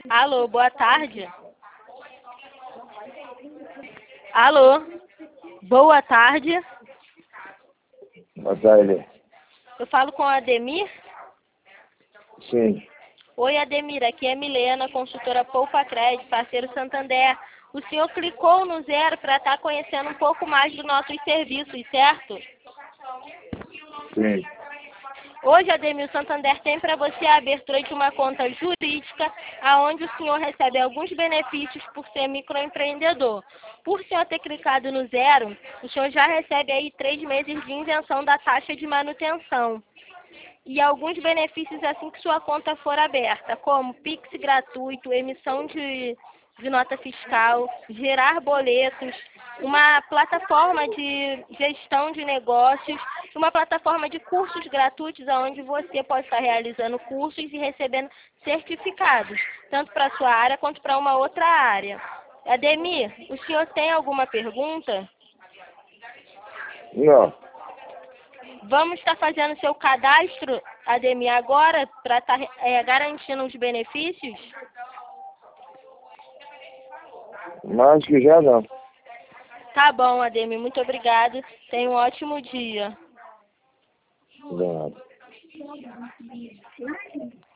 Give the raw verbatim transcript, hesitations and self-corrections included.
Alô, boa tarde. Alô, boa tarde. Boa tarde. Eu falo com a Ademir? Sim. Oi, Ademir, aqui é Milena, consultora Poupa Crédito, parceiro Santander. O senhor clicou no zero para estar conhecendo um pouco mais dos nossos serviços, certo? Sim. Hoje, Ademir, o Santander tem para você a abertura de uma conta jurídica, aonde o senhor recebe alguns benefícios por ser microempreendedor. Por o senhor ter clicado no zero, o senhor já recebe aí três meses de isenção da taxa de manutenção. E alguns benefícios assim que sua conta for aberta, como Pix gratuito, emissão de, de nota fiscal, gerar boletos, uma plataforma de gestão de negócios, uma plataforma de cursos gratuitos, onde você pode estar realizando cursos e recebendo certificados, tanto para a sua área quanto para uma outra área. Ademir, o senhor tem alguma pergunta? Não. Vamos estar fazendo seu cadastro, Ademir, agora, para estar é, garantindo os benefícios? Mas que já não. Tá bom, Ademir, muito obrigada. Tenha um ótimo dia. Não.